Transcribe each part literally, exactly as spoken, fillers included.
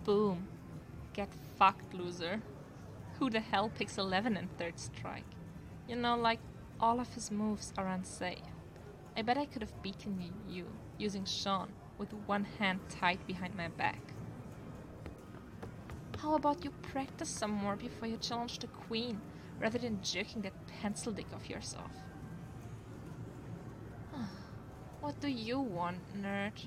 Boom. Get fucked, loser. Who the hell picks eleven in third strike? You know, like, all of his moves are unsafe. I bet I could have beaten you using Sean with one hand tied behind my back. How about you practice some more before you challenge the queen, rather than jerking that pencil dick of yours off? What do you want, nerd?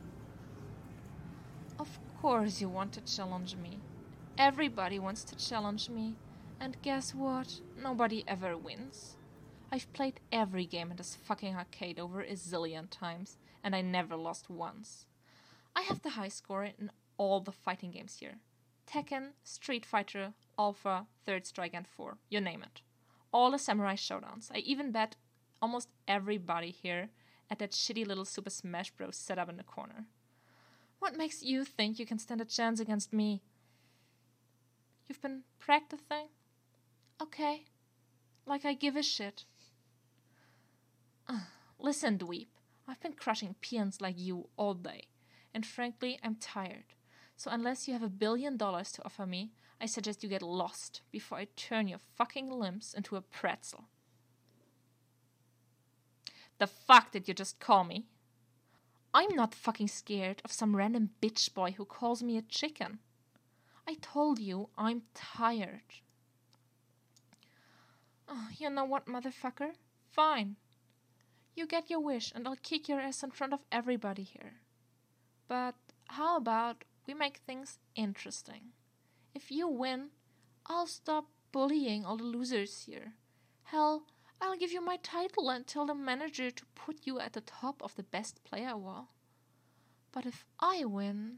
Of course you want to challenge me. Everybody wants to challenge me. And guess what? Nobody ever wins. I've played every game in this fucking arcade over a zillion times, and I never lost once. I have the high score in all the fighting games here. Tekken, Street Fighter, Alpha, Third Strike, and four. You name it. All the Samurai Showdowns. I even bet almost everybody here at that shitty little Super Smash Bros. Setup in the corner. What makes you think you can stand a chance against me? You've been practicing? Okay. Like I give a shit. Uh, listen, dweeb. I've been crushing peons like you all day. And frankly, I'm tired. So unless you have a billion dollars to offer me, I suggest you get lost before I turn your fucking limbs into a pretzel. The fuck did you just call me? I'm not fucking scared of some random bitch boy who calls me a chicken. I told you I'm tired. Oh, you know what, motherfucker? Fine. You get your wish and I'll kick your ass in front of everybody here. But how about we make things interesting? If you win, I'll stop bullying all the losers here. Hell, I'll give you my title and tell the manager to put you at the top of the best player wall. But if I win,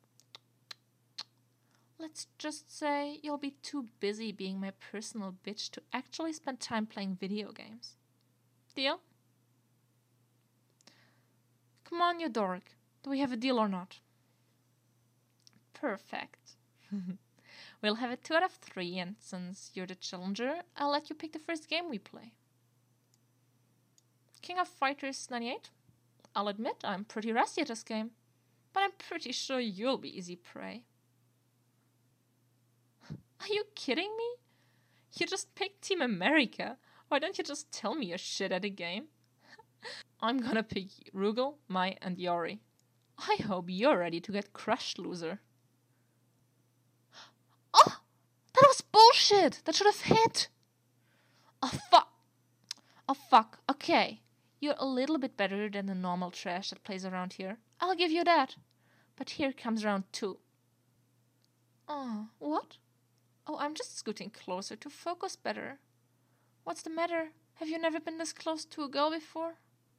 let's just say you'll be too busy being my personal bitch to actually spend time playing video games. Deal? Come on, you dork. Do we have a deal or not? Perfect. We'll have a two out of three, and since you're the challenger, I'll let you pick the first game we play. King of Fighters ninety-eight? I'll admit I'm pretty rusty at this game, but I'm pretty sure you'll be easy prey. Are you kidding me? You just picked Team America. Why don't you just tell me you're shit at a game? I'm gonna pick Rugal, Mai, and Yori. I hope you're ready to get crushed, loser. Oh! That was bullshit! That should have hit! Oh, fuck! Oh, fuck. Okay. You're a little bit better than the normal trash that plays around here. I'll give you that. But here comes round two. Oh, what? Oh, I'm just scooting closer to focus better. What's the matter? Have you never been this close to a girl before?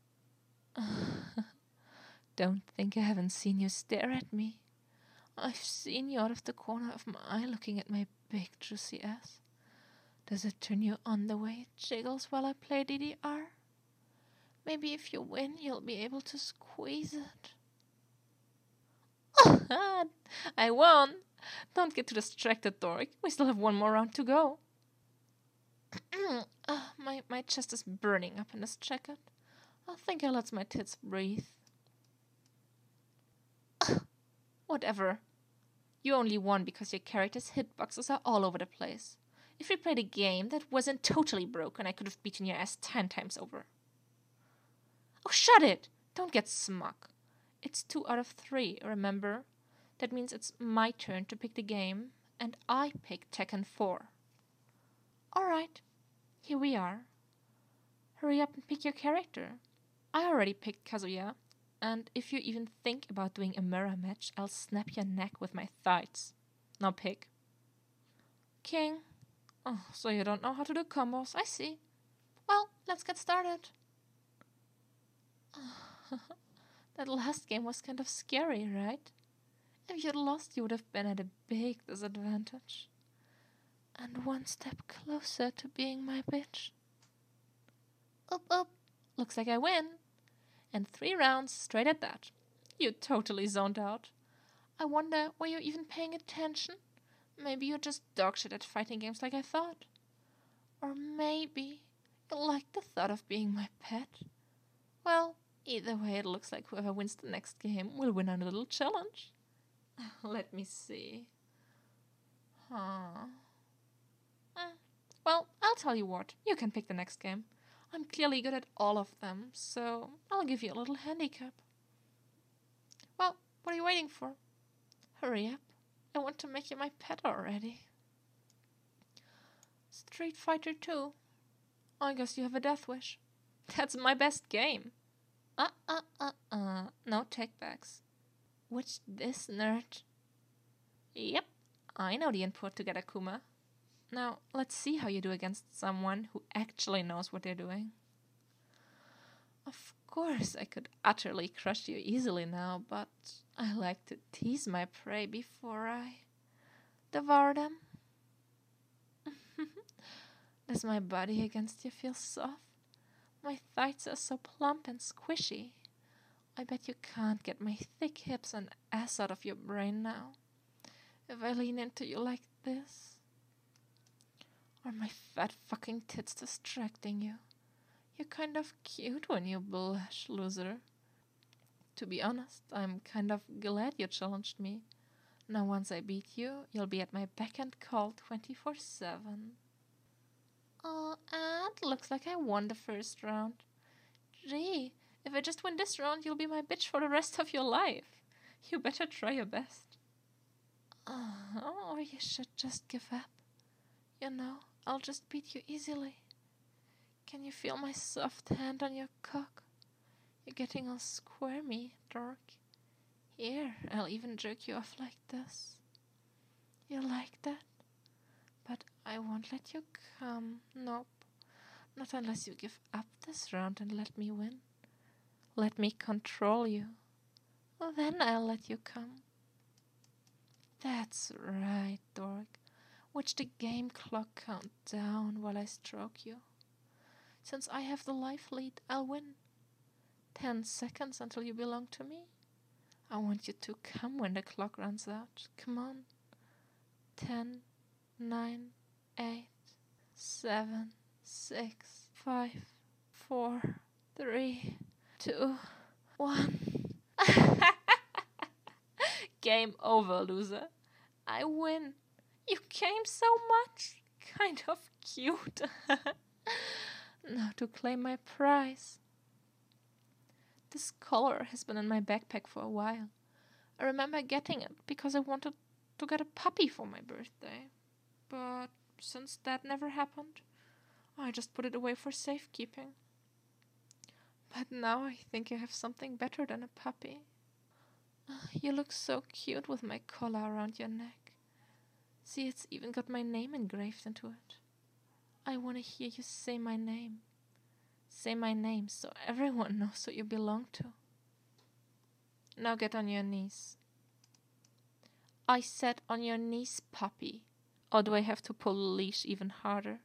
Don't think I haven't seen you stare at me. I've seen you out of the corner of my eye looking at my big juicy ass. Does it turn you on the way it jiggles while I play D D R? Maybe if you win, you'll be able to squeeze it. I won! Don't get too distracted, dork. We still have one more round to go. uh, my, my chest is burning up in this jacket. I think I let my tits breathe. Whatever. You only won because your character's hitboxes are all over the place. If we played a game that wasn't totally broken, I could have beaten your ass ten times over. Oh, shut it! Don't get smug. It's two out of three, remember? That means it's my turn to pick the game, and I picked Tekken four. Alright, here we are. Hurry up and pick your character. I already picked Kazuya, and if you even think about doing a mirror match, I'll snap your neck with my thighs. Now pick. King. Oh, so you don't know how to do combos, I see. Well, let's get started. That last game was kind of scary, right? If you'd lost, you would have been at a big disadvantage. And one step closer to being my bitch. Oop, oop. Looks like I win. And three rounds straight at that. You totally zoned out. I wonder, were you even paying attention? Maybe you're just dogshit at fighting games like I thought. Or maybe you like the thought of being my pet. Well, either way, it looks like whoever wins the next game will win a little challenge. Let me see. Huh. Eh. Well, I'll tell you what. You can pick the next game. I'm clearly good at all of them, so I'll give you a little handicap. Well, what are you waiting for? Hurry up. I want to make you my pet already. Street Fighter two. I guess you have a death wish. That's my best game. Uh uh uh uh. No takebacks. Which this nerd? Yep, I know the input to get Akuma. Now, let's see how you do against someone who actually knows what they're doing. Of course, I could utterly crush you easily now, but I like to tease my prey before I devour them. Does my body against you feel soft? My thighs are so plump and squishy. I bet you can't get my thick hips and ass out of your brain now. If I lean into you like this. Are my fat fucking tits distracting you? You're kind of cute when you blush, loser. To be honest, I'm kind of glad you challenged me. Now once I beat you, you'll be at my beck and call twenty-four seven. Oh, and looks like I won the first round. Gee, if I just win this round, you'll be my bitch for the rest of your life. You better try your best. Oh, or you should just give up. You know, I'll just beat you easily. Can you feel my soft hand on your cock? You're getting all squirmy, dork. Here, I'll even jerk you off like this. You like that? But I won't let you come. Nope. Not unless you give up this round and let me win. Let me control you. Well, then I'll let you come. That's right, dork. Watch the game clock count down while I stroke you. Since I have the life lead, I'll win. Ten seconds until you belong to me. I want you to come when the clock runs out. Come on. Ten, nine, eight, seven, six, five, four, three, two, one. Game over, loser. I win. You came so much. Kind of cute. Now to claim my prize. This collar has been in my backpack for a while. I remember getting it because I wanted to get a puppy for my birthday. But since that never happened, I just put it away for safekeeping. But now I think I have something better than a puppy. You look so cute with my collar around your neck. See, it's even got my name engraved into it. I want to hear you say my name. Say my name so everyone knows what you belong to. Now get on your knees. I said on your knees, puppy. Or do I have to pull the leash even harder?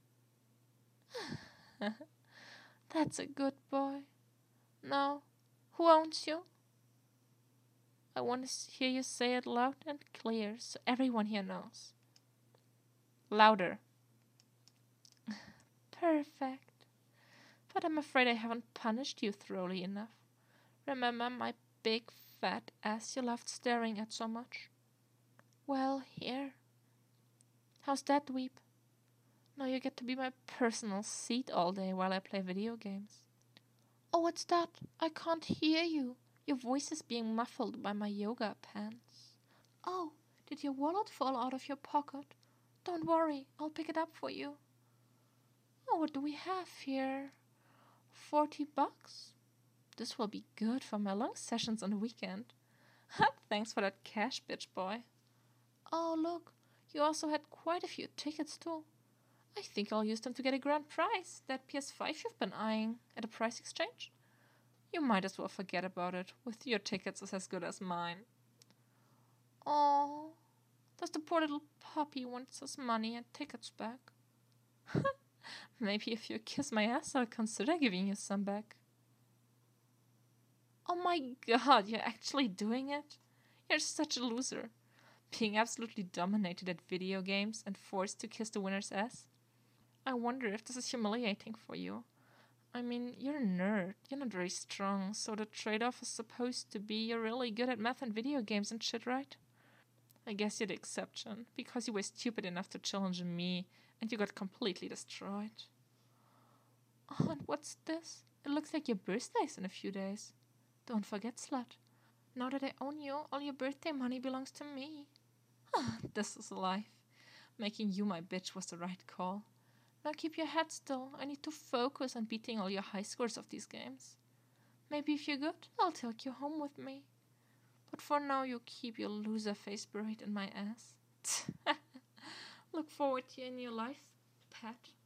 That's a good boy. Now, who owns you? I want to hear you say it loud and clear so everyone here knows. Louder. Perfect. But I'm afraid I haven't punished you thoroughly enough. Remember my big fat ass you loved staring at so much? Well, here. How's that, dweeb? Now you get to be my personal seat all day while I play video games. Oh, what's that? I can't hear you. Your voice is being muffled by my yoga pants. Oh, did your wallet fall out of your pocket? Don't worry, I'll pick it up for you. Oh, what do we have here? Forty bucks? This will be good for my long sessions on the weekend. Thanks for that cash, bitch boy. Oh, look, you also had quite a few tickets too. I think I'll use them to get a grand prize, that P S five you've been eyeing at a price exchange. You might as well forget about it, with your tickets is as good as mine. Oh, does the poor little puppy want his money and tickets back? Maybe if you kiss my ass, I'll consider giving you some back. Oh my god, you're actually doing it? You're such a loser. Being absolutely dominated at video games and forced to kiss the winner's ass. I wonder if this is humiliating for you. I mean, you're a nerd, you're not very strong, so the trade-off is supposed to be you're really good at math and video games and shit, right? I guess you're the exception, because you were stupid enough to challenge me, and you got completely destroyed. Oh, and what's this? It looks like your birthday's in a few days. Don't forget, slut. Now that I own you, all your birthday money belongs to me. This is life. Making you my bitch was the right call. Now keep your head still. I need to focus on beating all your high scores of these games. Maybe if you're good, I'll take you home with me. But for now, you keep your loser face buried in my ass. Look forward to your new life, pet.